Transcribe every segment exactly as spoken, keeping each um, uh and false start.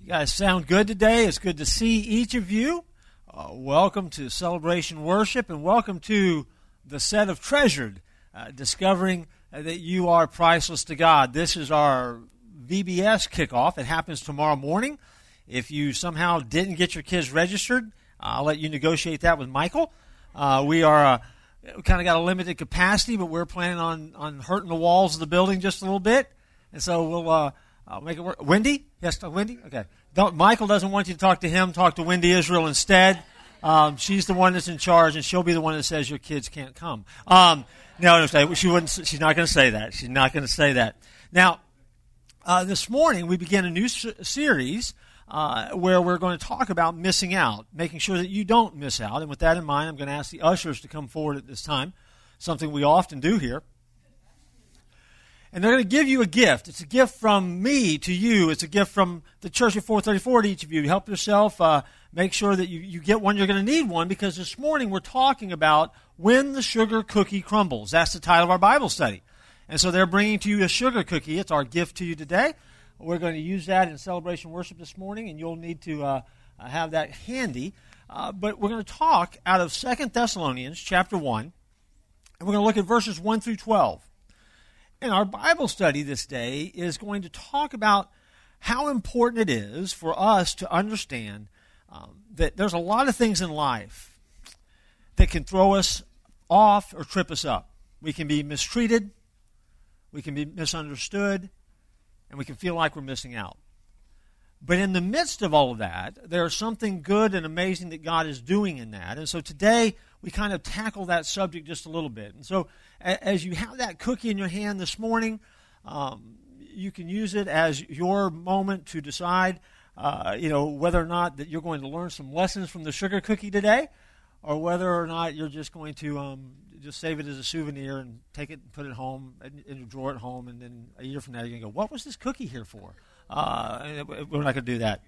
You guys sound good today. It's good to see each of you. Uh, welcome to Celebration Worship, and welcome to the set of Treasured, uh, discovering uh, that you are priceless to God. This is our V B S kickoff. It happens tomorrow morning. If you somehow didn't get your kids registered, I'll let you negotiate that with Michael. Uh, we are uh, we kind of got a limited capacity, but we're planning on, on hurting the walls of the building just a little bit, and so we'll uh, uh, make it work. Wendy? Yes, Wendy? Okay. Don't, Michael doesn't want you to talk to him. Talk to Wendy Israel instead. Um, she's the one that's in charge, and she'll be the one that says your kids can't come. Um, no, no, she wouldn't. She's not going to say that. She's not going to say that. Now, uh, this morning we begin a new s- series uh, where we're going to talk about missing out, making sure that you don't miss out. And with that in mind, I'm going to ask the ushers to come forward at this time, something we often do here. And they're going to give you a gift. It's a gift from me to you. It's a gift from the church at four thirty-four to each of you. Help yourself. Uh, make sure that you, you get one. You're going to need one because this morning we're talking about when the sugar cookie crumbles. That's the title of our Bible study. And so they're bringing to you a sugar cookie. It's our gift to you today. We're going to use that in celebration worship this morning, and you'll need to uh, have that handy. Uh, but we're going to talk out of Second Thessalonians chapter one, and we're going to look at verses one through twelve. And our Bible study this day is going to talk about how important it is for us to understand um, that there's a lot of things in life that can throw us off or trip us up. We can be mistreated, we can be misunderstood, and we can feel like we're missing out. But in the midst of all of that, there's something good and amazing that God is doing in that. And so today, we kind of tackle that subject just a little bit. And so as you have that cookie in your hand this morning, um, you can use it as your moment to decide, uh, you know, whether or not that you're going to learn some lessons from the sugar cookie today, or whether or not you're just going to um, just save it as a souvenir and take it and put it home and, and drawer it home, and then a year from now you're going to go, what was this cookie here for? Uh, we're not going to do that.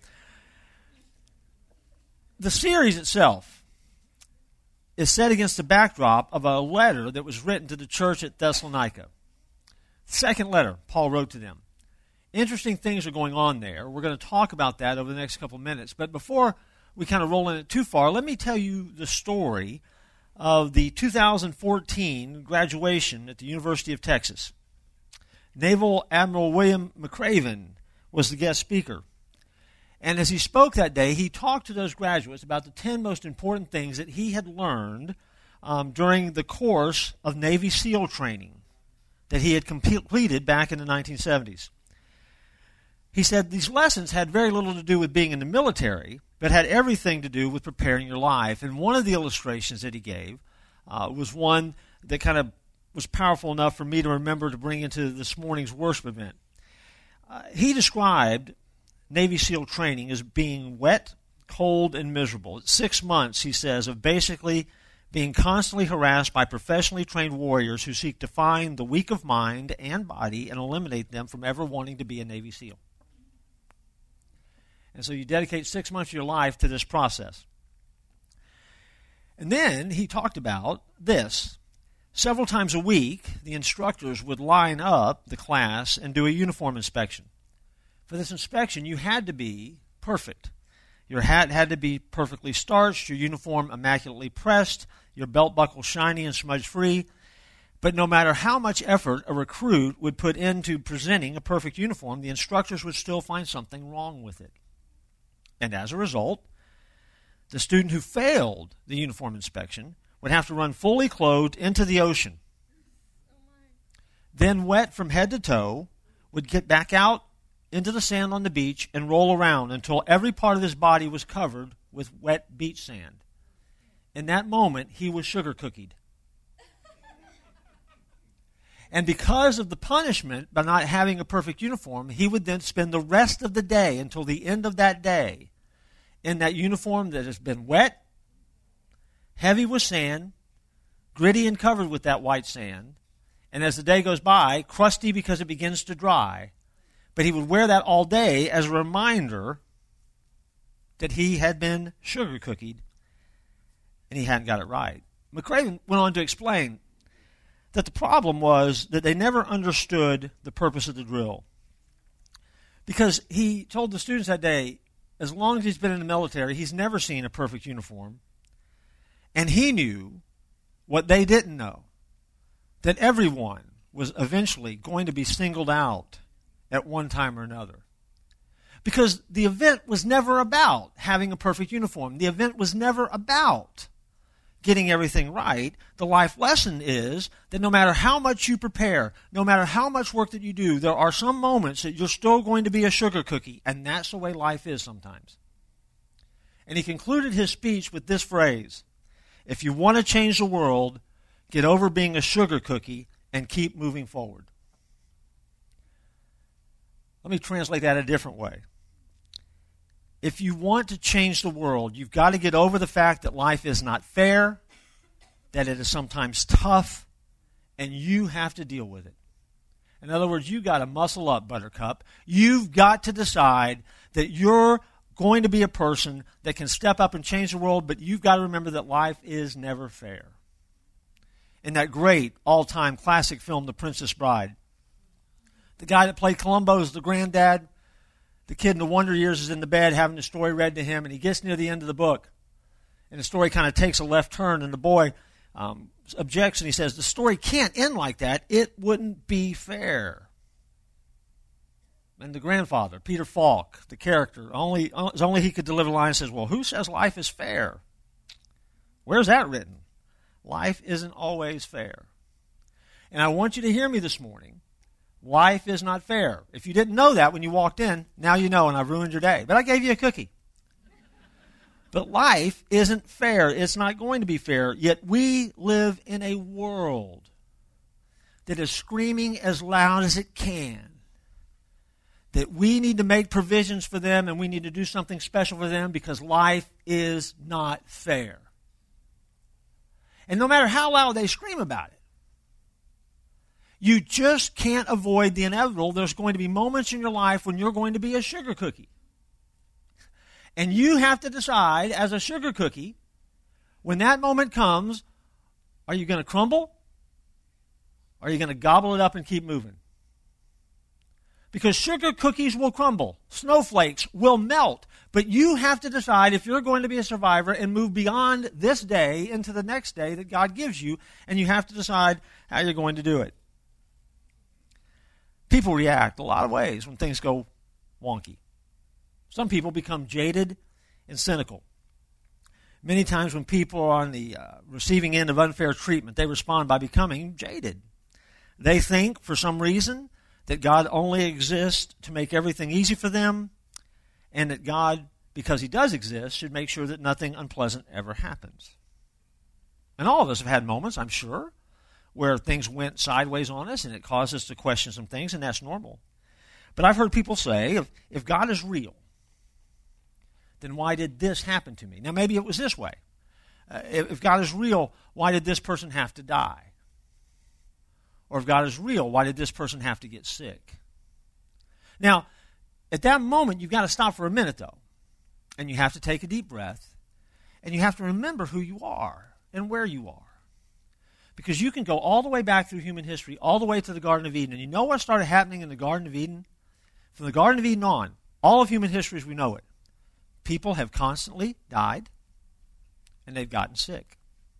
The series itself is set against the backdrop of a letter that was written to the church at Thessalonica. Second letter Paul wrote to them. Interesting things are going on there. We're going to talk about that over the next couple of minutes. But before we kind of roll in it too far, let me tell you the story of the two thousand fourteen graduation at the University of Texas. Naval Admiral William McRaven was the guest speaker. And as he spoke that day, he talked to those graduates about the ten most important things that he had learned um, during the course of Navy SEAL training that he had completed back in the nineteen seventies. He said these lessons had very little to do with being in the military, but had everything to do with preparing your life. And one of the illustrations that he gave uh, was one that kind of was powerful enough for me to remember to bring into this morning's worship event. Uh, he described Navy SEAL training as being wet, cold, and miserable. It's six months, he says, of basically being constantly harassed by professionally trained warriors who seek to find the weak of mind and body and eliminate them from ever wanting to be a Navy SEAL. And so you dedicate six months of your life to this process. And then he talked about this. Several times a week, the instructors would line up the class and do a uniform inspection. For this inspection, you had to be perfect. Your hat had to be perfectly starched, your uniform immaculately pressed, your belt buckle shiny and smudge-free. But no matter how much effort a recruit would put into presenting a perfect uniform, the instructors would still find something wrong with it. And as a result, the student who failed the uniform inspection would have to run fully clothed into the ocean. Then, wet from head to toe, would get back out into the sand on the beach and roll around until every part of his body was covered with wet beach sand. In that moment, he was sugar cookied. And because of the punishment by not having a perfect uniform, he would then spend the rest of the day until the end of that day in that uniform that has been wet, heavy with sand, gritty and covered with that white sand, and as the day goes by, crusty because it begins to dry. But he would wear that all day as a reminder that he had been sugar cookied and he hadn't got it right. McRaven went on to explain that the problem was that they never understood the purpose of the drill. Because he told the students that day, as long as he's been in the military, he's never seen a perfect uniform. And he knew what they didn't know, that everyone was eventually going to be singled out at one time or another. Because the event was never about having a perfect uniform. The event was never about getting everything right. The life lesson is that no matter how much you prepare, no matter how much work that you do, there are some moments that you're still going to be a sugar cookie, and that's the way life is sometimes. And he concluded his speech with this phrase: if you want to change the world, get over being a sugar cookie and keep moving forward. Let me translate that a different way. If you want to change the world, you've got to get over the fact that life is not fair, that it is sometimes tough, and you have to deal with it. In other words, you've got to muscle up, Buttercup. You've got to decide that you're going to be a person that can step up and change the world, but you've got to remember that life is never fair. In that great all-time classic film, The Princess Bride, the guy that played Columbo is the granddad. The kid in the Wonder Years is in the bed having the story read to him, and he gets near the end of the book, and the story kind of takes a left turn, and the boy um, objects, and he says, the story can't end like that. It wouldn't be fair. And the grandfather, Peter Falk, the character, only, only he could deliver the line, says, well, who says life is fair? Where's that written? Life isn't always fair. And I want you to hear me this morning. Life is not fair. If you didn't know that when you walked in, now you know, and I've ruined your day. But I gave you a cookie. But life isn't fair. It's not going to be fair. Yet we live in a world that is screaming as loud as it can that we need to make provisions for them and we need to do something special for them because life is not fair. And no matter how loud they scream about it, you just can't avoid the inevitable. There's going to be moments in your life when you're going to be a sugar cookie. And you have to decide, as a sugar cookie, when that moment comes, are you going to crumble? Or are you going to gobble it up and keep moving? Because sugar cookies will crumble. Snowflakes will melt. But you have to decide if you're going to be a survivor and move beyond this day into the next day that God gives you. And you have to decide how you're going to do it. People react a lot of ways when things go wonky. Some people become jaded and cynical. Many times when people are on the uh, receiving end of unfair treatment, they respond by becoming jaded. They think, for some reason, that God only exists to make everything easy for them, and that God, because He does exist, should make sure that nothing unpleasant ever happens. And all of us have had moments, I'm sure, where things went sideways on us and it caused us to question some things, and that's normal. But I've heard people say, if, if God is real, then why did this happen to me? Now, maybe it was this way. Uh, if, if God is real, why did this person have to die? Or if God is real, why did this person have to get sick? Now, at that moment, you've got to stop for a minute, though. And you have to take a deep breath. And you have to remember who you are and where you are. Because you can go all the way back through human history, all the way to the Garden of Eden. And you know what started happening in the Garden of Eden? From the Garden of Eden on, all of human history as we know it, people have constantly died and they've gotten sick.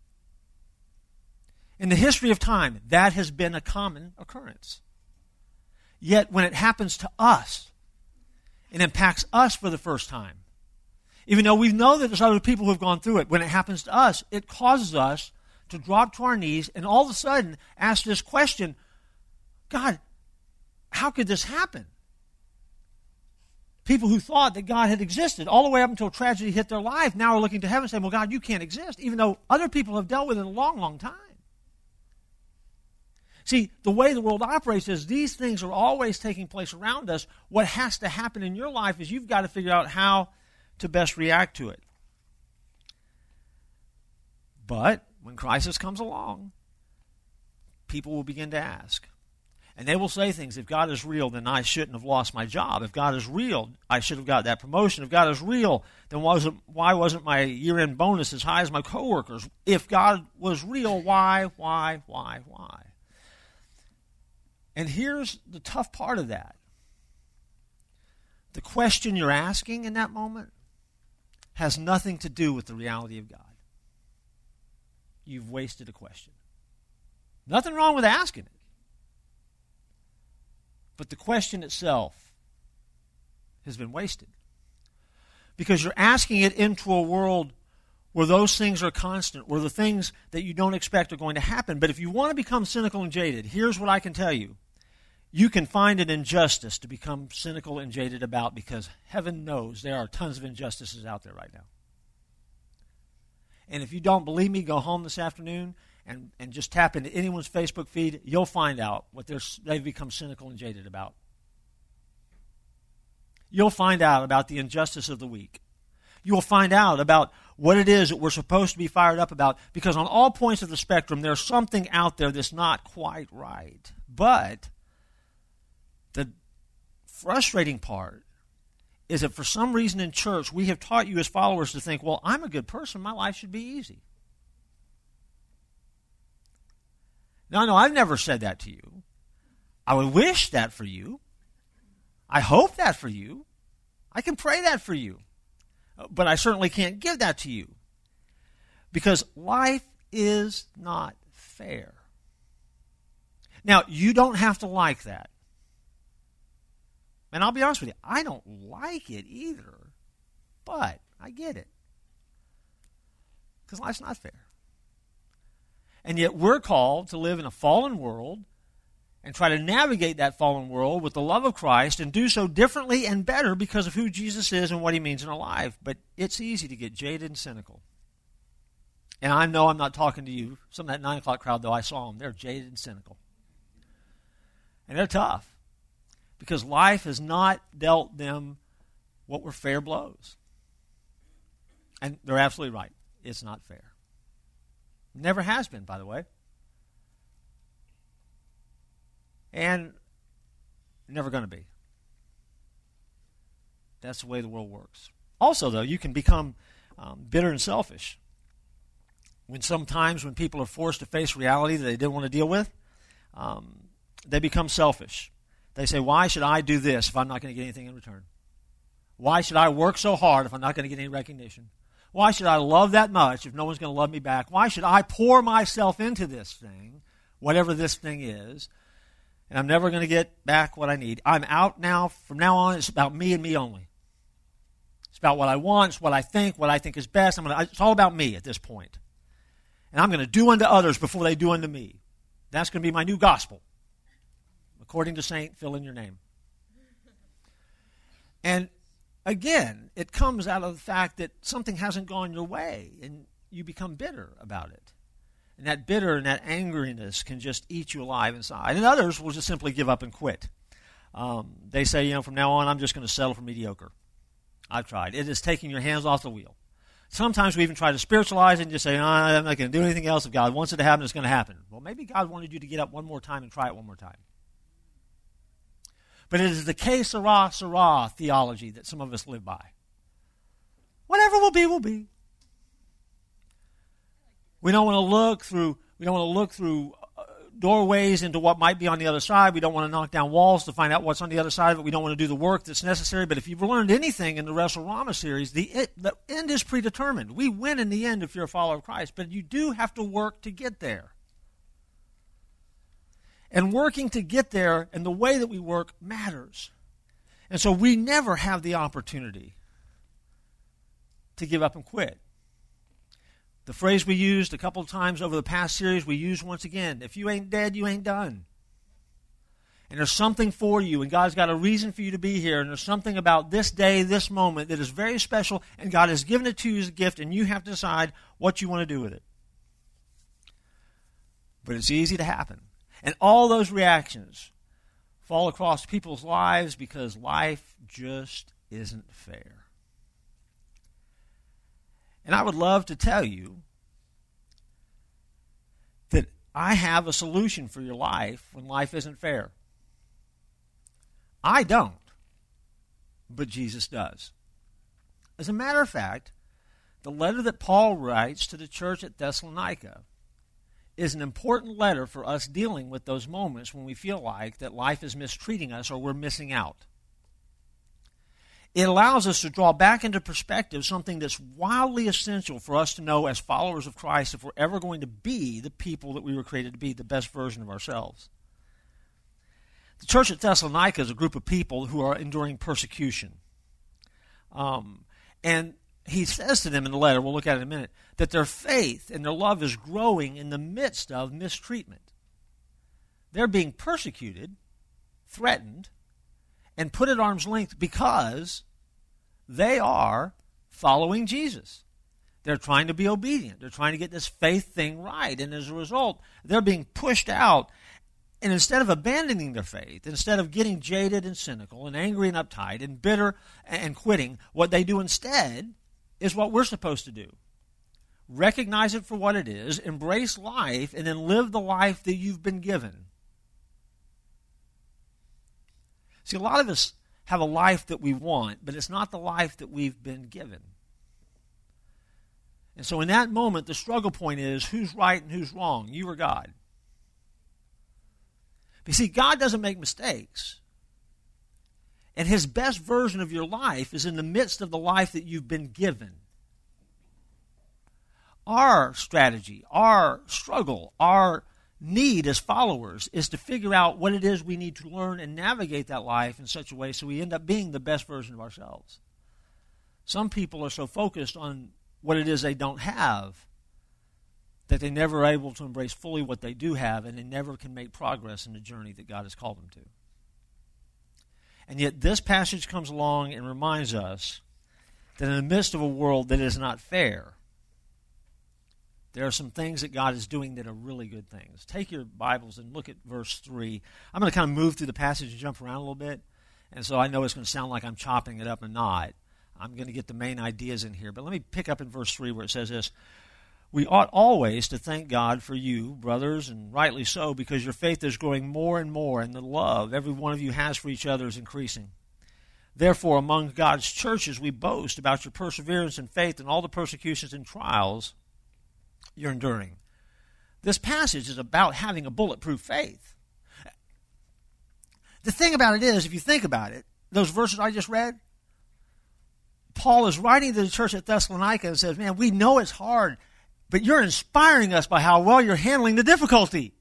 In the history of time, that has been a common occurrence. Yet when it happens to us, it impacts us for the first time. Even though we know that there's other people who have gone through it, when it happens to us, it causes us to drop to our knees and all of a sudden ask this question, God, how could this happen? People who thought that God had existed all the way up until tragedy hit their life now are looking to heaven and saying, well, God, you can't exist, even though other people have dealt with it a long, long time. See, the way the world operates is these things are always taking place around us. What has to happen in your life is you've got to figure out how to best react to it. But when crisis comes along, people will begin to ask. And they will say things, if God is real, then I shouldn't have lost my job. If God is real, I should have got that promotion. If God is real, then wasn't, why wasn't my year-end bonus as high as my coworkers? If God was real, why, why, why, why? And here's the tough part of that. The question you're asking in that moment has nothing to do with the reality of God, you've wasted a question. Nothing wrong with asking it. But the question itself has been wasted. Because you're asking it into a world where those things are constant, where the things that you don't expect are going to happen. But if you want to become cynical and jaded, here's what I can tell you. You can find an injustice to become cynical and jaded about, because heaven knows there are tons of injustices out there right now. And if you don't believe me, go home this afternoon and, and just tap into anyone's Facebook feed. You'll find out what they're, they've become cynical and jaded about. You'll find out about the injustice of the week. You will find out about what it is that we're supposed to be fired up about, because on all points of the spectrum, there's something out there that's not quite right. But the frustrating part is that for some reason in church, we have taught you as followers to think, well, I'm a good person, my life should be easy. No, no, I've never said that to you. I would wish that for you. I hope that for you. I can pray that for you. But I certainly can't give that to you. Because life is not fair. Now, you don't have to like that. And I'll be honest with you, I don't like it either. But I get it. Because life's not fair. And yet we're called to live in a fallen world and try to navigate that fallen world with the love of Christ and do so differently and better because of who Jesus is and what he means in our life. But it's easy to get jaded and cynical. And I know I'm not talking to you. Some of that nine o'clock crowd, though, I saw them. They're jaded and cynical. And they're tough. Because life has not dealt them what were fair blows. And they're absolutely right. It's not fair. Never has been, by the way. And never going to be. That's the way the world works. Also, though, you can become um, bitter and selfish. When sometimes when people are forced to face reality that they didn't want to deal with, um, they become selfish. They say, why should I do this if I'm not going to get anything in return? Why should I work so hard if I'm not going to get any recognition? Why should I love that much if no one's going to love me back? Why should I pour myself into this thing, whatever this thing is, and I'm never going to get back what I need? I'm out now. From now on, it's about me and me only. It's about what I want. It's what I think, what I think is best. I'm gonna, it's all about me at this point. And I'm going to do unto others before they do unto me. That's going to be my new gospel. According to Saint, fill in your name. And again, it comes out of the fact that something hasn't gone your way, and you become bitter about it. And that bitter and that angriness can just eat you alive inside. And others will just simply give up and quit. Um, they say, you know, from now on, I'm just going to settle for mediocre. I've tried. It is taking your hands off the wheel. Sometimes we even try to spiritualize it and just say, oh, I'm not going to do anything else. If God wants it to happen, it's going to happen. Well, maybe God wanted you to get up one more time and try it one more time. But it is the que sera, sera theology that some of us live by. Whatever will be, will be. We don't want to look through. We don't want to look through uh, doorways into what might be on the other side. We don't want to knock down walls to find out what's on the other side of it. We don't want to do the work that's necessary. But if you've learned anything in the WrestleRama series, the it, the end is predetermined. We win in the end if you're a follower of Christ. But you do have to work to get there. And working to get there and the way that we work matters. And so we never have the opportunity to give up and quit. The phrase we used a couple of times over the past series, we use once again. If you ain't dead, you ain't done. And there's something for you, and God's got a reason for you to be here, and there's something about this day, this moment that is very special, and God has given it to you as a gift, and you have to decide what you want to do with it. But it's easy to happen. And all those reactions fall across people's lives because life just isn't fair. And I would love to tell you that I have a solution for your life when life isn't fair. I don't, but Jesus does. As a matter of fact, the letter that Paul writes to the church at Thessalonica is an important letter for us dealing with those moments when we feel like that life is mistreating us or we're missing out. it allows us to draw back into perspective something that's wildly essential for us to know as followers of Christ if we're ever going to be the people that we were created to be, the best version of ourselves. The church at Thessalonica is a group of people who are enduring persecution. Um, and he says to them in the letter, we'll look at it in a minute, that their faith and their love is growing in the midst of mistreatment. They're being persecuted, threatened, and put at arm's length because they are following Jesus. They're trying to be obedient. They're trying to get this faith thing right. And as a result, they're being pushed out. And instead of abandoning their faith, instead of getting jaded and cynical and angry and uptight and bitter and quitting, what they do instead is what we're supposed to do. Recognize it for what it is, embrace life, and then live the life that you've been given. See, a lot of us have a life that we want, but it's not the life that we've been given. And so in that moment, the struggle point is who's right and who's wrong, you or God. But you see, God doesn't make mistakes. And his best version of your life is in the midst of the life that you've been given. Our strategy, our struggle, our need as followers is to figure out what it is we need to learn and navigate that life in such a way so we end up being the best version of ourselves. Some people are so focused on what it is they don't have that they never are able to embrace fully what they do have, and they never can make progress in the journey that God has called them to. And yet this passage comes along and reminds us that in the midst of a world that is not fair, there are some things that God is doing that are really good things. Take your Bibles and look at verse three. I'm going to kind of move through the passage and jump around a little bit. And so I know it's going to sound like I'm chopping it up and not. I'm going to get the main ideas in here. But let me pick up in verse three where it says this. We ought always to thank God for you, brothers, and rightly so, because your faith is growing more and more, and the love every one of you has for each other is increasing. Therefore, among God's churches, we boast about your perseverance and faith and all the persecutions and trials you're enduring. This passage is about having a bulletproof faith. The thing about it is, if you think about it, those verses I just read, Paul is writing to the church at Thessalonica and says, man, we know it's hard, but you're inspiring us by how well you're handling the difficulty.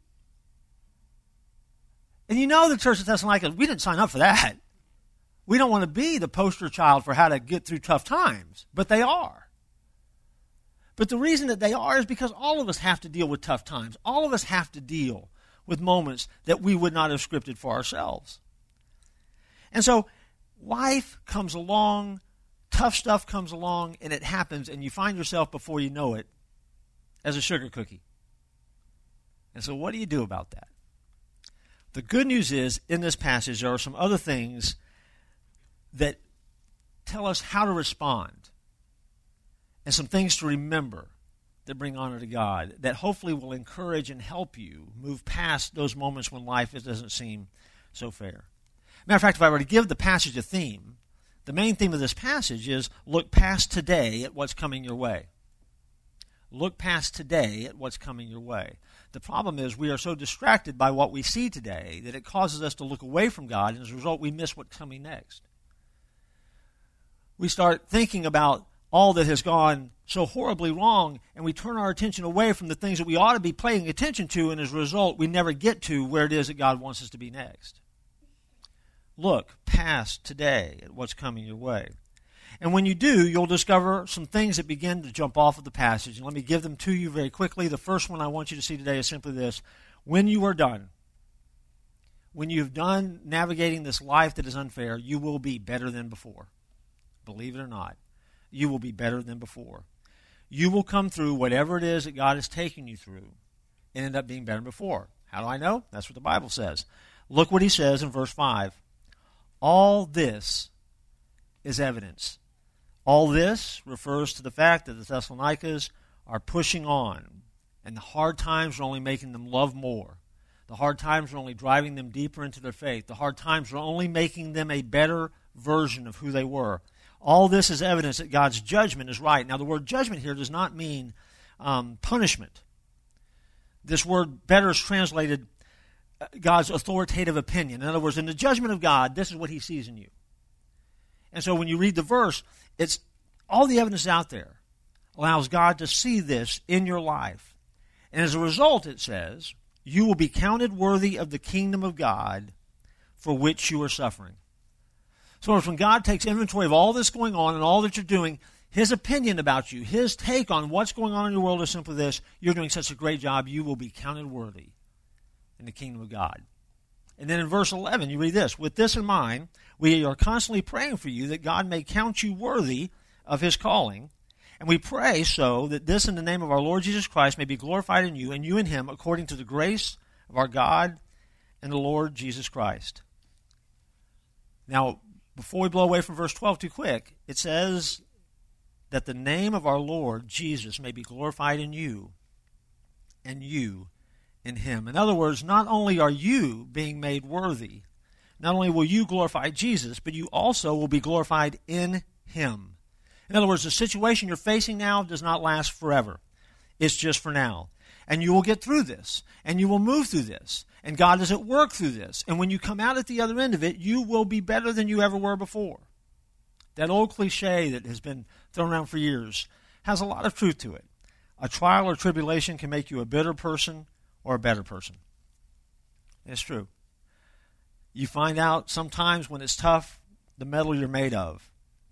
And you know the church at Thessalonica, we didn't sign up for that. We don't want to be the poster child for how to get through tough times, but they are. But the reason that they are is because all of us have to deal with tough times. All of us have to deal with moments that we would not have scripted for ourselves. And so life comes along, tough stuff comes along, and it happens, and you find yourself before you know it as a sugar cookie. And so what do you do about that? The good news is, in this passage, there are some other things that tell us how to respond. And some things to remember that bring honor to God, that hopefully will encourage and help you move past those moments when life doesn't seem so fair. Matter of fact, if I were to give the passage a theme, the main theme of this passage is look past today at what's coming your way. Look past today at what's coming your way. The problem is we are so distracted by what we see today that it causes us to look away from God, and as a result, we miss what's coming next. We start thinking about all that has gone so horribly wrong, and we turn our attention away from the things that we ought to be paying attention to, and as a result, we never get to where it is that God wants us to be next. Look past today at what's coming your way. And when you do, you'll discover some things that begin to jump off of the passage. And let me give them to you very quickly. The first one I want you to see today is simply this. When you are done, when you've done navigating this life that is unfair, you will be better than before. Believe it or not. You will be better than before. You will come through whatever it is that God is taking you through and end up being better than before. How do I know? That's what the Bible says. Look what he says in verse five. All this is evidence. All this refers to the fact that the Thessalonians are pushing on, and the hard times are only making them love more. The hard times are only driving them deeper into their faith. The hard times are only making them a better version of who they were. All this is evidence that God's judgment is right. Now, the word judgment here does not mean um, punishment. This word better is translated God's authoritative opinion. In other words, in the judgment of God, this is what he sees in you. And so when you read the verse, it's all the evidence out there allows God to see this in your life. And as a result, it says, you will be counted worthy of the kingdom of God for which you are suffering. So when God takes inventory of all this going on and all that you're doing, his opinion about you, his take on what's going on in your world is simply this: you're doing such a great job, you will be counted worthy in the kingdom of God. And then in verse eleven, you read this: with this in mind, we are constantly praying for you that God may count you worthy of his calling. And we pray so that this in the name of our Lord Jesus Christ may be glorified in you and you in him according to the grace of our God and the Lord Jesus Christ. Now, before we blow away from verse twelve too quick, it says that the name of our Lord Jesus may be glorified in you and you in him. In other words, not only are you being made worthy, not only will you glorify Jesus, but you also will be glorified in him. In other words, the situation you're facing now does not last forever. It's just for now. And you will get through this, and you will move through this, and God is at work through this. And when you come out at the other end of it, you will be better than you ever were before. That old cliche that has been thrown around for years has a lot of truth to it. A trial or tribulation can make you a bitter person or a better person. It's true. You find out sometimes when it's tough, the metal you're made of.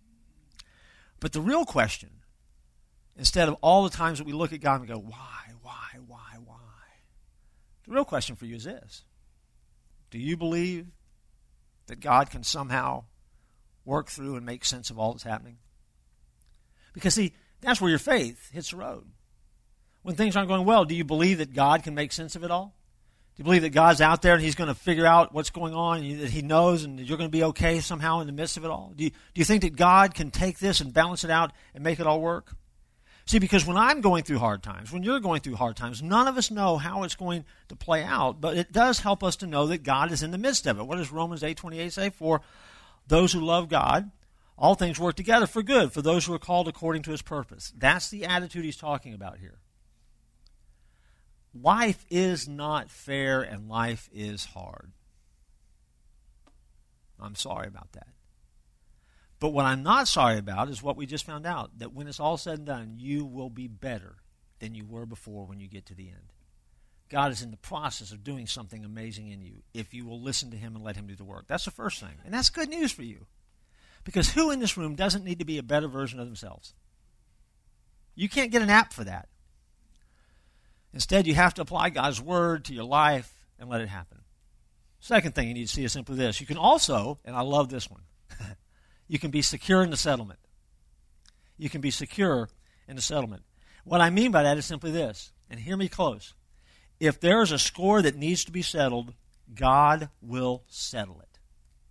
But the real question, instead of all the times that we look at God and go, why, why, why, why? The real question for you is this: do you believe that God can somehow work through and make sense of all that's happening? Because, see, that's where your faith hits the road. When things aren't going well, do you believe that God can make sense of it all? Do you believe that God's out there and he's going to figure out what's going on, and that he knows, and that you're going to be okay somehow in the midst of it all? Do you, do you think that God can take this and balance it out and make it all work? See, because when I'm going through hard times, when you're going through hard times, none of us know how it's going to play out, but it does help us to know that God is in the midst of it. What does Romans eight twenty-eight say? For those who love God, all things work together for good, for those who are called according to his purpose. That's the attitude he's talking about here. Life is not fair and life is hard. I'm sorry about that. But what I'm not sorry about is what we just found out, that when it's all said and done, you will be better than you were before when you get to the end. God is in the process of doing something amazing in you if you will listen to him and let him do the work. That's the first thing. And that's good news for you. Because who in this room doesn't need to be a better version of themselves? You can't get an app for that. Instead, you have to apply God's word to your life and let it happen. Second thing you need to see is simply this. You can also, and I love this one, you can be secure in the settlement. You can be secure in the settlement. What I mean by that is simply this, and hear me close. If there is a score that needs to be settled, God will settle it.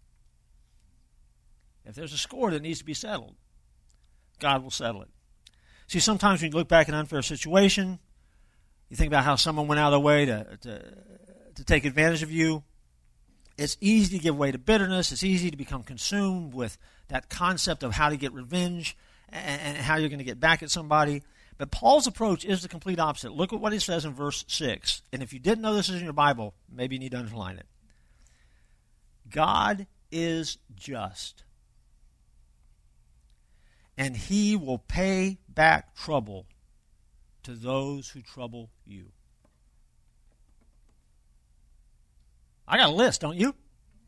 If there's a score that needs to be settled, God will settle it. See, sometimes when you look back at an unfair situation, you think about how someone went out of their way to, to, to take advantage of you. It's easy to give way to bitterness. It's easy to become consumed with that concept of how to get revenge and, and how you're going to get back at somebody. But Paul's approach is the complete opposite. Look at what he says in verse six. And if you didn't know this is in your Bible, maybe you need to underline it. God is just, and he will pay back trouble to those who trouble you. I got a list, don't you?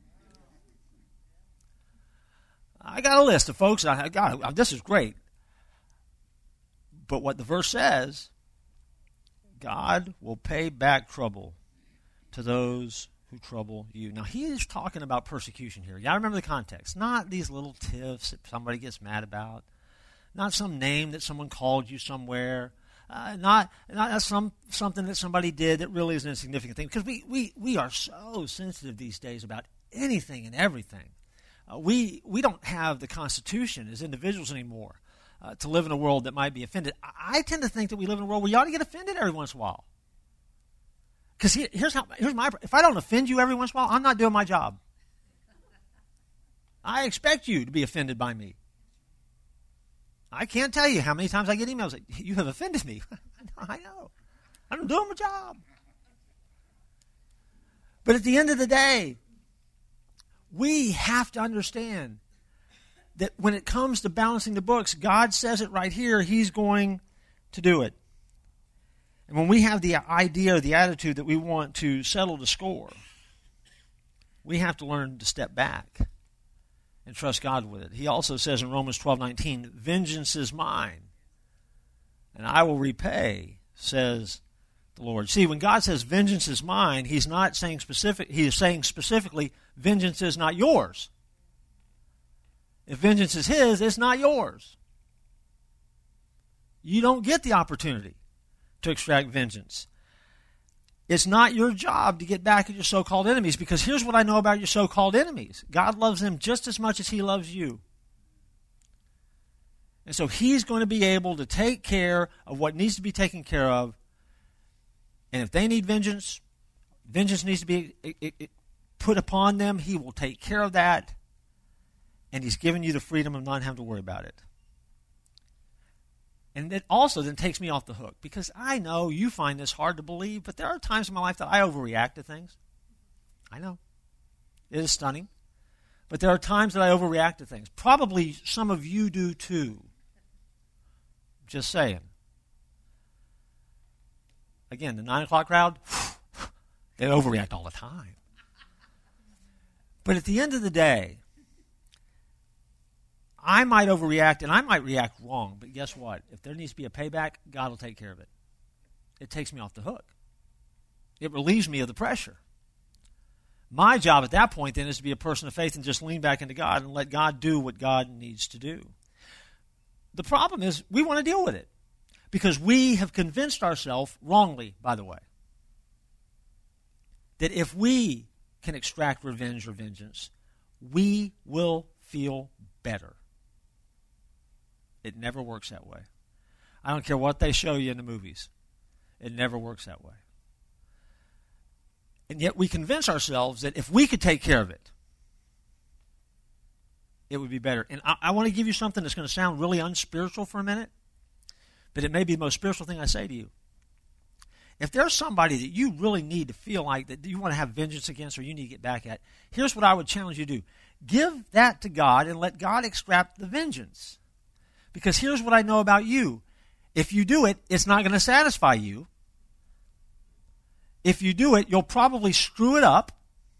I got a list of folks. I got this is great. But what the verse says, God will pay back trouble to those who trouble you. Now, he is talking about persecution here. You got to remember the context. Not these little tiffs that somebody gets mad about. Not some name that someone called you somewhere. Uh, not not some something that somebody did that really is an insignificant thing. Because we, we, we are so sensitive these days about anything and everything. Uh, we we don't have the Constitution as individuals anymore uh, to live in a world that might be offended. I, I tend to think that we live in a world where you ought to get offended every once in a while. Because here, here's how here's my if I don't offend you every once in a while, I'm not doing my job. I expect you to be offended by me. I can't tell you how many times I get emails like, you have offended me. I know. I'm doing my job. But at the end of the day, we have to understand that when it comes to balancing the books, God says it right here, He's going to do it. And when we have the idea or the attitude that we want to settle the score, we have to learn to step back and trust God with it. He also says in Romans twelve nineteen, vengeance is mine, and I will repay, says the Lord. See, when God says vengeance is mine, He's not saying specific, He is saying specifically, vengeance is not yours. If vengeance is His, it's not yours. You don't get the opportunity to extract vengeance. It's not your job to get back at your so-called enemies, because here's what I know about your so-called enemies. God loves them just as much as He loves you. And so He's going to be able to take care of what needs to be taken care of. And if they need vengeance, vengeance needs to be it, it, it put upon them. He will take care of that. And He's given you the freedom of not having to worry about it. And it also then takes me off the hook, because I know you find this hard to believe, but there are times in my life that I overreact to things. I know. It is stunning. But there are times that I overreact to things. Probably some of you do too. Just saying. Again, the nine o'clock crowd, they overreact all the time. But at the end of the day, I might overreact, and I might react wrong, but guess what? If there needs to be a payback, God will take care of it. It takes me off the hook. It relieves me of the pressure. My job at that point then is to be a person of faith and just lean back into God and let God do what God needs to do. The problem is we want to deal with it because we have convinced ourselves, wrongly, by the way, that if we can extract revenge or vengeance, we will feel better. It never works that way. I don't care what they show you in the movies. It never works that way. And yet we convince ourselves that if we could take care of it, it would be better. And I, I want to give you something that's going to sound really unspiritual for a minute, but it may be the most spiritual thing I say to you. If there's somebody that you really need to feel like that you want to have vengeance against or you need to get back at, here's what I would challenge you to do. Give that to God and let God extract the vengeance. Because here's what I know about you. If you do it, it's not going to satisfy you. If you do it, you'll probably screw it up.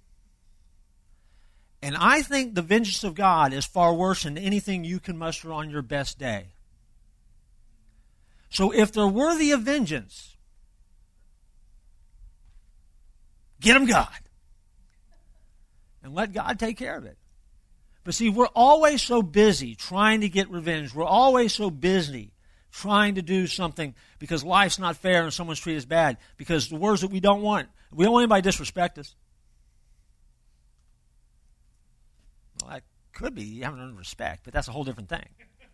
And I think the vengeance of God is far worse than anything you can muster on your best day. So if they're worthy of vengeance, get them God. And let God take care of it. But see, we're always so busy trying to get revenge. We're always so busy trying to do something because life's not fair and someone's treated us bad. Because the words that we don't want, we don't want anybody to disrespect us. Well, that could be you haven't earned respect, but that's a whole different thing.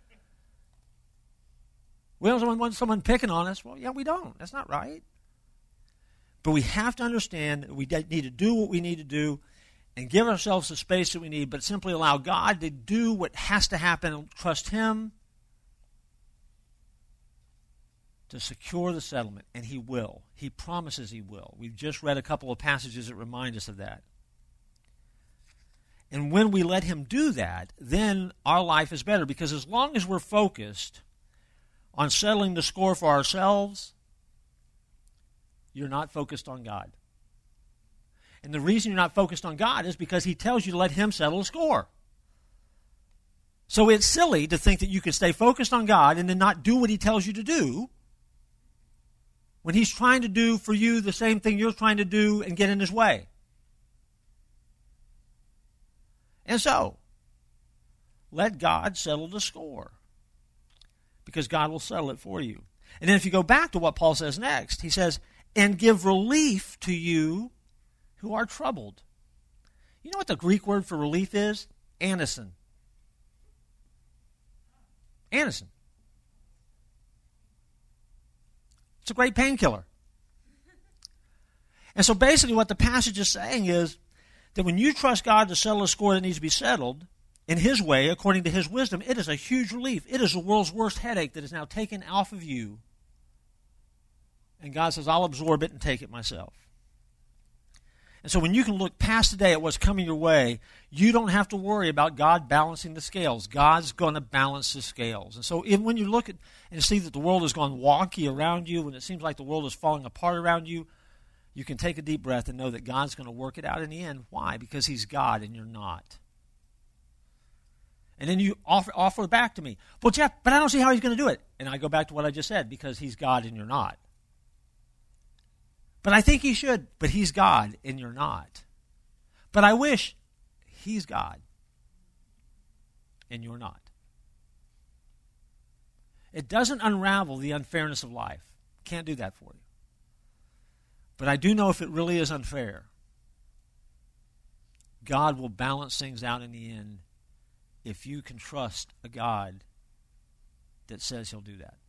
We don't want someone picking on us. Well, yeah, we don't. That's not right. But we have to understand that we need to do what we need to do and give ourselves the space that we need, but simply allow God to do what has to happen and trust Him to secure the settlement. And He will. He promises He will. We've just read a couple of passages that remind us of that. And when we let Him do that, then our life is better, because as long as we're focused on settling the score for ourselves, you're not focused on God. And the reason you're not focused on God is because He tells you to let Him settle the score. So it's silly to think that you can stay focused on God and then not do what He tells you to do when He's trying to do for you the same thing you're trying to do and get in His way. And so, let God settle the score, because God will settle it for you. And then if you go back to what Paul says next, he says, and give relief to you who are troubled. You know what the Greek word for relief is? Anison. Anison. It's a great painkiller. And so basically what the passage is saying is that when you trust God to settle a score that needs to be settled in His way, according to His wisdom, it is a huge relief. It is the world's worst headache that is now taken off of you. And God says, I'll absorb it and take it myself. And so when you can look past today at what's coming your way, you don't have to worry about God balancing the scales. God's going to balance the scales. And so even when you look at and see that the world has gone wonky around you, when it seems like the world is falling apart around you, you can take a deep breath and know that God's going to work it out in the end. Why? Because he's God and you're not. And then you offer, offer it back to me. Well, Jeff, but I don't see how he's going to do it. And I go back to what I just said, because he's God and you're not. But I think he should, but he's God and you're not. But I wish he's God and you're not. It doesn't unravel the unfairness of life. Can't do that for you. But I do know if it really is unfair, God will balance things out in the end if you can trust a God that says he'll do that.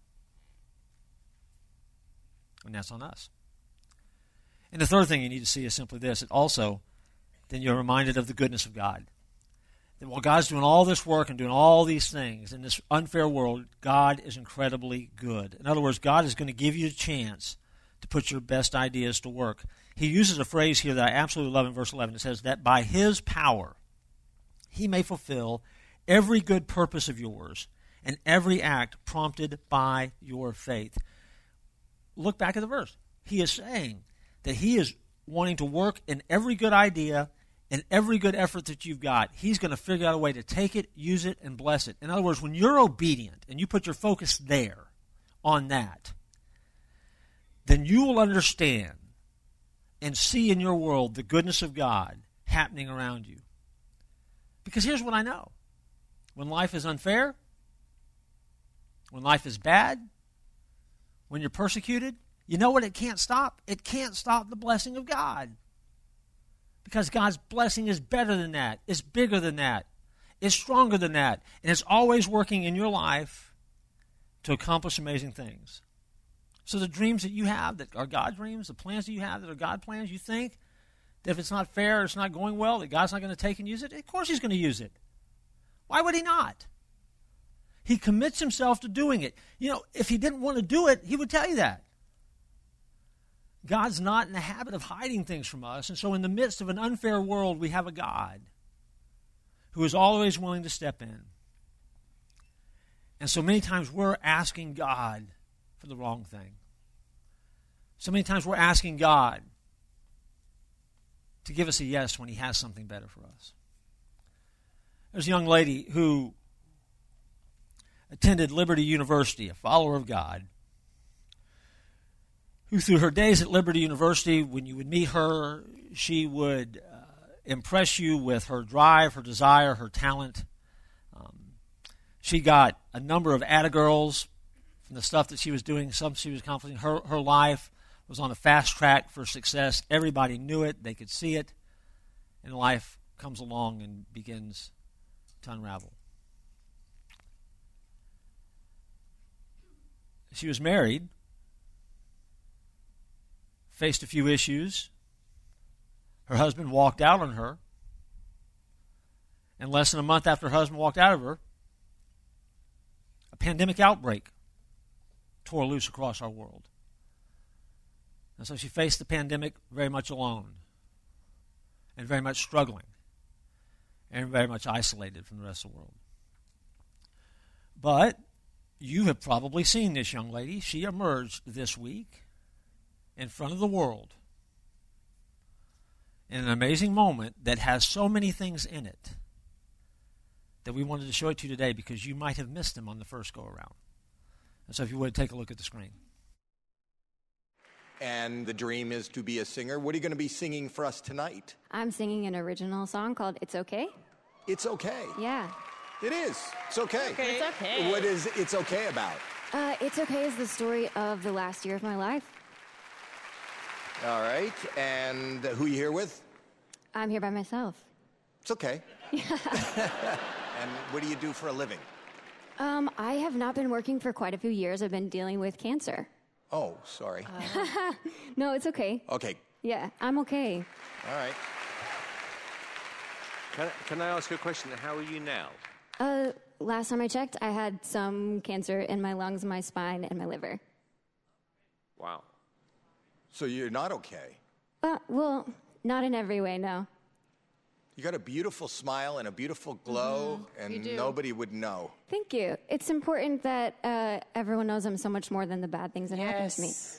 And that's on us. And the third thing you need to see is simply this. It also, then you're reminded of the goodness of God. That while God's doing all this work and doing all these things in this unfair world, God is incredibly good. In other words, God is going to give you a chance to put your best ideas to work. He uses a phrase here that I absolutely love in verse eleven. It says that by his power he may fulfill every good purpose of yours and every act prompted by your faith. Look back at the verse. He is saying that he is wanting to work in every good idea and every good effort that you've got. He's going to figure out a way to take it, use it, and bless it. In other words, when you're obedient and you put your focus there on that, then you will understand and see in your world the goodness of God happening around you. Because here's what I know. When life is unfair, when life is bad, when you're persecuted, you know what it can't stop? It can't stop the blessing of God. Because God's blessing is better than that. It's bigger than that. It's stronger than that. And it's always working in your life to accomplish amazing things. So the dreams that you have that are God dreams, the plans that you have that are God plans, you think that if it's not fair or it's not going well, that God's not going to take and use it? Of course he's going to use it. Why would he not? He commits himself to doing it. You know, if he didn't want to do it, he would tell you that. God's not in the habit of hiding things from us. And so in the midst of an unfair world, we have a God who is always willing to step in. And so many times we're asking God for the wrong thing. So many times we're asking God to give us a yes when he has something better for us. There's a young lady who attended Liberty University, a follower of God, who through her days at Liberty University, when you would meet her, she would uh, impress you with her drive, her desire, her talent. Um, she got a number of Atta girls from the stuff that she was doing, some she was accomplishing. Her, her life was on a fast track for success. Everybody knew it. They could see it. And life comes along and begins to unravel. She was married, faced a few issues. Her husband walked out on her. And less than a month after her husband walked out of her, a pandemic outbreak tore loose across our world. And so she faced the pandemic very much alone and very much struggling and very much isolated from the rest of the world. But you have probably seen this young lady. She emerged this week in front of the world in an amazing moment that has so many things in it that we wanted to show it to you today because you might have missed them on the first go-around. And so if you would, take a look at the screen. And the dream is to be a singer. What are you going to be singing for us tonight? I'm singing an original song called It's Okay. It's okay. Yeah. It is. It's okay. okay. It's okay. What is It's Okay about? Uh, It's Okay is the story of the last year of my life. All right. And who are you here with? I'm here by myself. It's okay. And what do you do for a living? Um, I have not been working for quite a few years. I've been dealing with cancer. Oh, sorry. Uh, no, it's okay. Okay. Yeah, I'm okay. All right. Can, can I ask you a question? How are you now? Uh, last time I checked, I had some cancer in my lungs, my spine, and my liver. Wow. So you're not okay? Uh, well, Not in every way, no. You got a beautiful smile and a beautiful glow, You and do. nobody would know. Thank you. It's important that uh, everyone knows I'm so much more than the bad things that happen to me. Yes.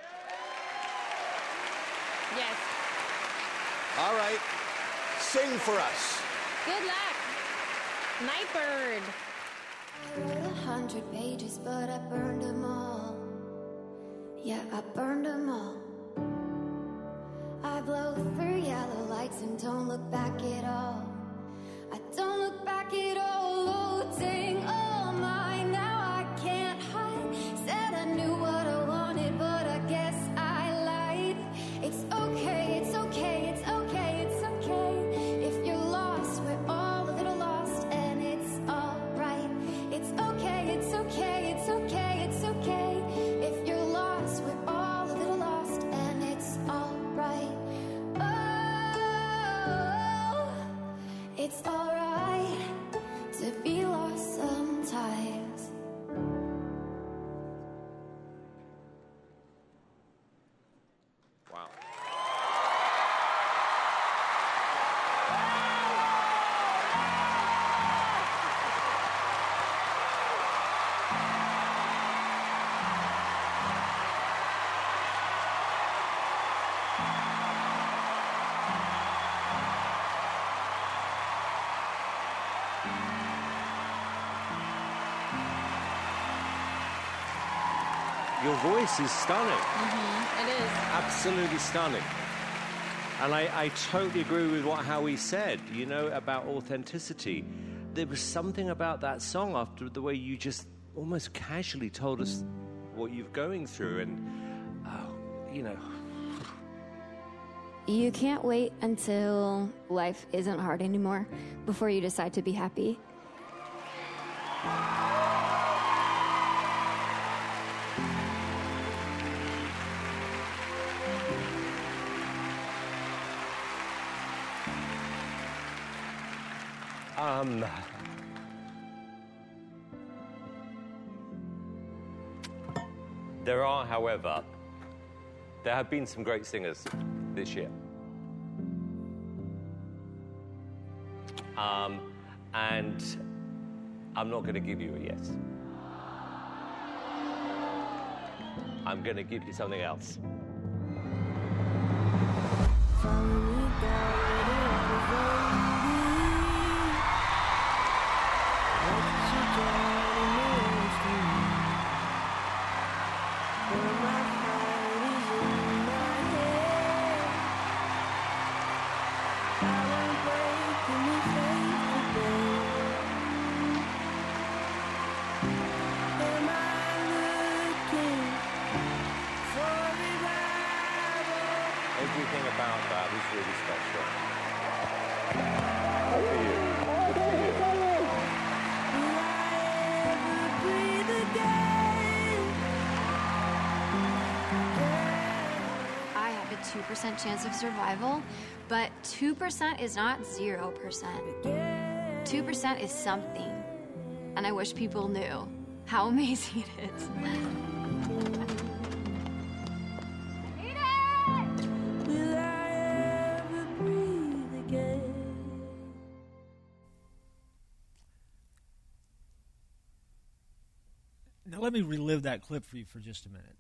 All right, sing for us. Good luck. Nightbird. I wrote a hundred pages, but I burned them all. Yeah, I burned them all. I blow through yellow lights and don't look back at all. I don't look back at all. Looting all mine, now I can't hide. Said I knew what I wanted, but I guess I lied. It's okay, it's okay, it's okay, it's okay. If you're lost, we're all a little lost, and it's alright. It's okay, it's okay, it's okay, it's okay. If you're lost, we're all a little lost, and it's alright. Oh, it's alright to be lost sometimes. Wow. Your voice is stunning. It is. Absolutely stunning. And I, I totally agree with what Howie said, you know, about authenticity. There was something about that song after the way you just almost casually told us what you're going through. And, oh, you know, You can't wait until life isn't hard anymore before you decide to be happy. um, there are, however, there have been some great singers this year. Um, and I'm not going to give you a yes. I'm going to give you something else. Everything about that was really special. Good for you. Good for you. I have a two percent chance of survival, but two percent is not zero percent. two percent is something, and I wish people knew how amazing it is. Now, let me relive that clip for you for just a minute.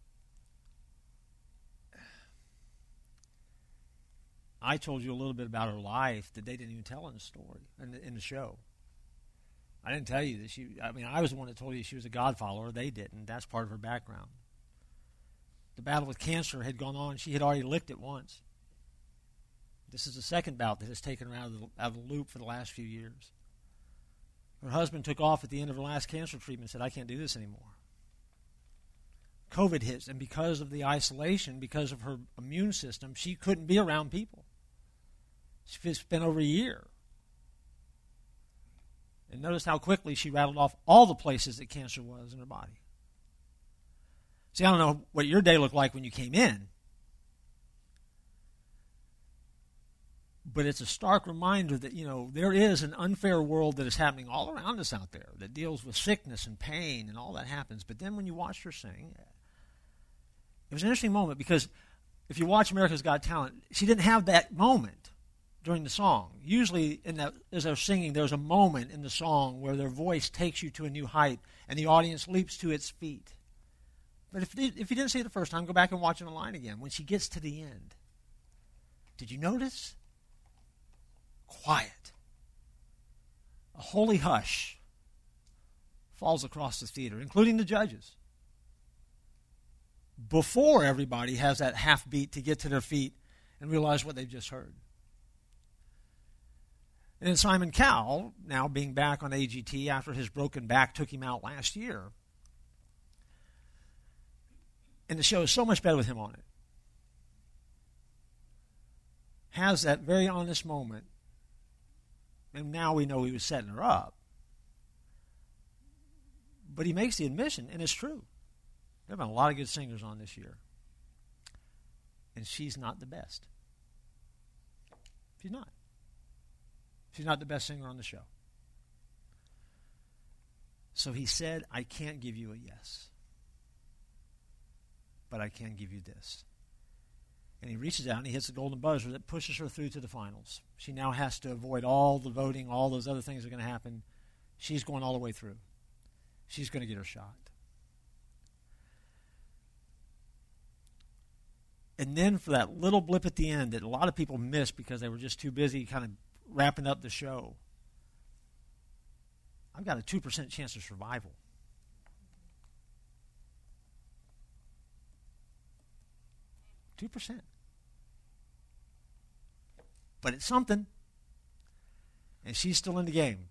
I told you a little bit about her life that they didn't even tell in the story, in the, in the show. I didn't tell you that she, I mean, I was the one that told you she was a God follower. They didn't. That's part of her background. The battle with cancer had gone on. She had already licked it once. This is the second bout that has taken her out of the, out of the loop for the last few years. Her husband took off at the end of her last cancer treatment and said, I can't do this anymore. COVID hits, and because of the isolation, because of her immune system, she couldn't be around people. She spent over a year. And notice how quickly she rattled off all the places that cancer was in her body. See, I don't know what your day looked like when you came in, but it's a stark reminder that, you know, there is an unfair world that is happening all around us out there that deals with sickness and pain and all that happens. But then when you watched her sing, it was an interesting moment because if you watch America's Got Talent, she didn't have that moment during the song. Usually, in that, as they're singing, there's a moment in the song where their voice takes you to a new height and the audience leaps to its feet. But if, if you didn't see it the first time, go back and watch it online again. When she gets to the end, did you notice? Quiet. A holy hush falls across the theater, including the judges, before everybody has that half beat to get to their feet and realize what they've just heard. And then Simon Cowell, now being back on A G T after his broken back took him out last year, and the show is so much better with him on it, has that very honest moment, and now we know he was setting her up. But he makes the admission, and it's true. There have been a lot of good singers on this year. And she's not the best. She's not. She's not the best singer on the show. So he said, I can't give you a yes. But I can give you this. And he reaches out and he hits the golden buzzer that pushes her through to the finals. She now has to avoid all the voting, all those other things that are going to happen. She's going all the way through. She's going to get her shot. And then for that little blip at the end that a lot of people missed because they were just too busy kind of wrapping up the show, I've got a two percent chance of survival. two percent. But it's something. And she's still in the game.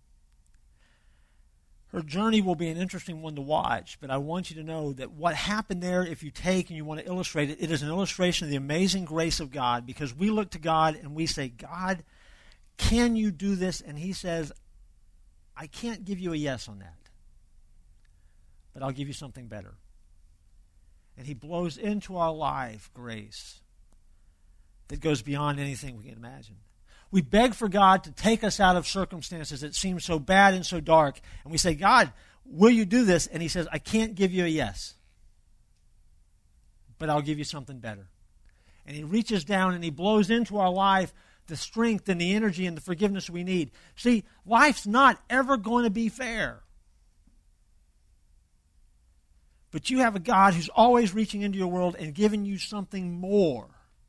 Her journey will be an interesting one to watch, but I want you to know that what happened there, if you take and you want to illustrate it, it is an illustration of the amazing grace of God, because we look to God and we say, God, can you do this? And he says, I can't give you a yes on that, but I'll give you something better. And he blows into our life grace that goes beyond anything we can imagine. We beg for God to take us out of circumstances that seem so bad and so dark. And we say, God, will you do this? And he says, I can't give you a yes, but I'll give you something better. And he reaches down and he blows into our life the strength and the energy and the forgiveness we need. See, life's not ever going to be fair. But you have a God who's always reaching into your world and giving you something more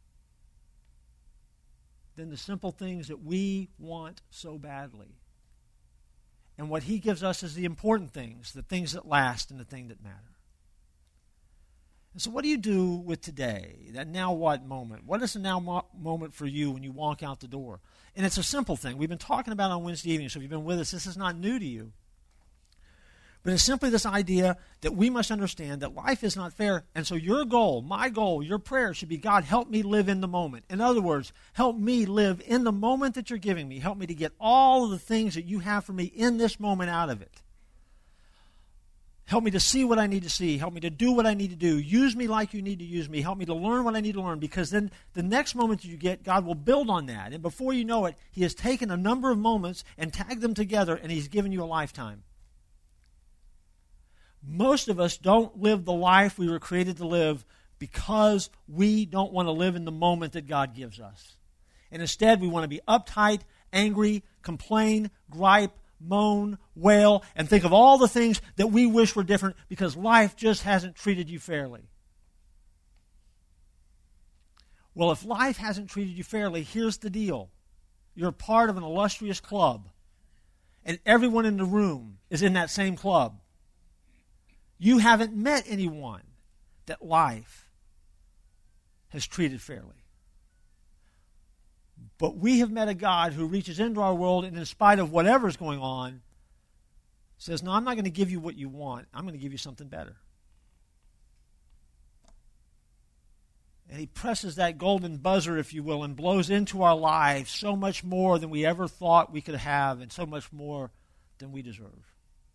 than the simple things that we want so badly. And what he gives us is the important things, the things that last and the things that matter. And so what do you do with today, that now what moment? What is the now mo- moment for you when you walk out the door? And it's a simple thing. We've been talking about it on Wednesday evening, so if you've been with us, this is not new to you. But it's simply this idea that we must understand that life is not fair. And so your goal, my goal, your prayer should be, God, help me live in the moment. In other words, help me live in the moment that you're giving me. Help me to get all of the things that you have for me in this moment out of it. Help me to see what I need to see. Help me to do what I need to do. Use me like you need to use me. Help me to learn what I need to learn, because then the next moment that you get, God will build on that. And before you know it, he has taken a number of moments and tagged them together, and he's given you a lifetime. Most of us don't live the life we were created to live because we don't want to live in the moment that God gives us. And instead, we want to be uptight, angry, complain, gripe, moan, wail, and think of all the things that we wish were different because life just hasn't treated you fairly. Well, if life hasn't treated you fairly, here's the deal. You're part of an illustrious club, and everyone in the room is in that same club. You haven't met anyone that life has treated fairly. But we have met a God who reaches into our world and in spite of whatever's going on, says, no, I'm not going to give you what you want. I'm going to give you something better. And he presses that golden buzzer, if you will, and blows into our lives so much more than we ever thought we could have and so much more than we deserve.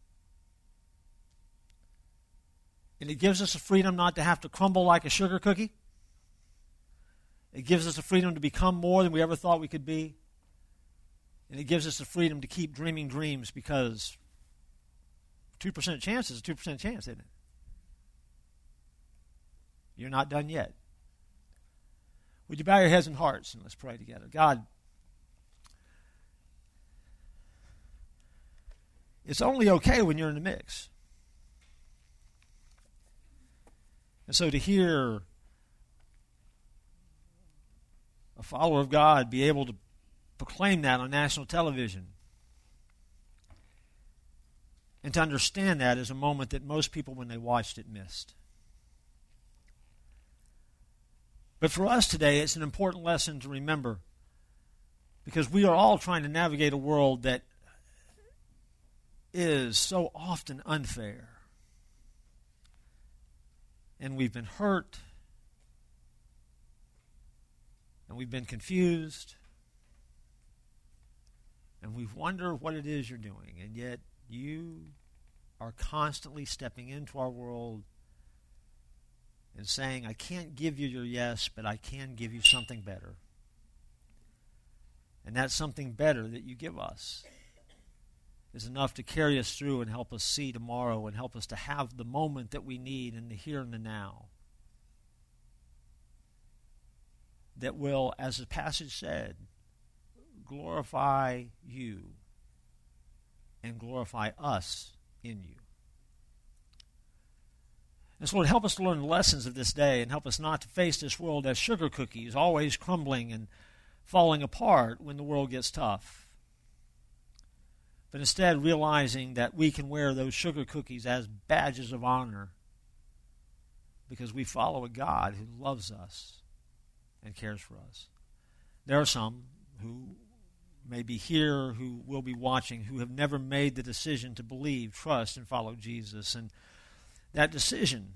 And it gives us a freedom not to have to crumble like a sugar cookie. It gives us a freedom to become more than we ever thought we could be. And it gives us the freedom to keep dreaming dreams, because two percent chance is a two percent chance, isn't it? You're not done yet. Would you bow your heads and hearts and let's pray together. God, it's only okay when you're in the mix. And so to hear a follower of God be able to proclaim that on national television and to understand that is a moment that most people, when they watched it, missed. But for us today, it's an important lesson to remember because we are all trying to navigate a world that is so often unfair. And we've been hurt, and we've been confused, and we wonder what it is you're doing, and yet you are constantly stepping into our world and saying, I can't give you your yes, but I can give you something better. And that something better that you give us is enough to carry us through and help us see tomorrow and help us to have the moment that we need in the here and the now. That will, as the passage said, glorify you and glorify us in you. And so Lord, help us to learn the lessons of this day and help us not to face this world as sugar cookies, always crumbling and falling apart when the world gets tough. But instead realizing that we can wear those sugar cookies as badges of honor because we follow a God who loves us and cares for us. There are some who may be here, who will be watching, who have never made the decision to believe, trust, and follow Jesus. And that decision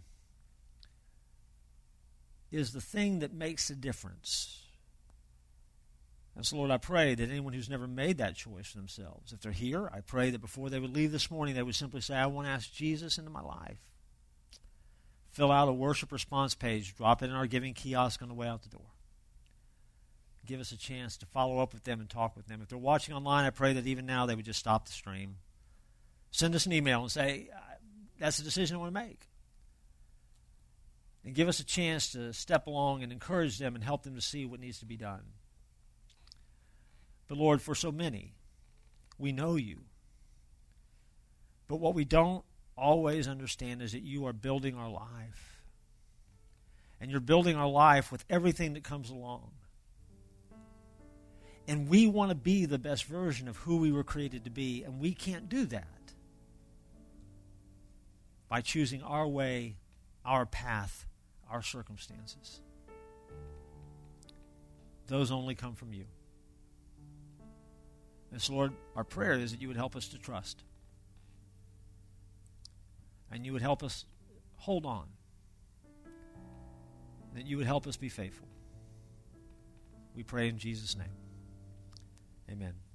is the thing that makes the difference. And so, Lord, I pray that anyone who's never made that choice for themselves, if they're here, I pray that before they would leave this morning, they would simply say, I want to ask Jesus into my life. Fill out a worship response page, drop it in our giving kiosk on the way out the door. Give us a chance to follow up with them and talk with them. If they're watching online, I pray that even now they would just stop the stream. Send us an email and say, that's the decision I want to make. And give us a chance to step along and encourage them and help them to see what needs to be done. But Lord, for so many, we know you. But what we don't always understand is that you are building our life. And you're building our life with everything that comes along. And we want to be the best version of who we were created to be, and we can't do that by choosing our way, our path, our circumstances. Those only come from you. And so, Lord, our prayer is that you would help us to trust. And you would help us hold on. That you would help us be faithful. We pray in Jesus' name. Amen.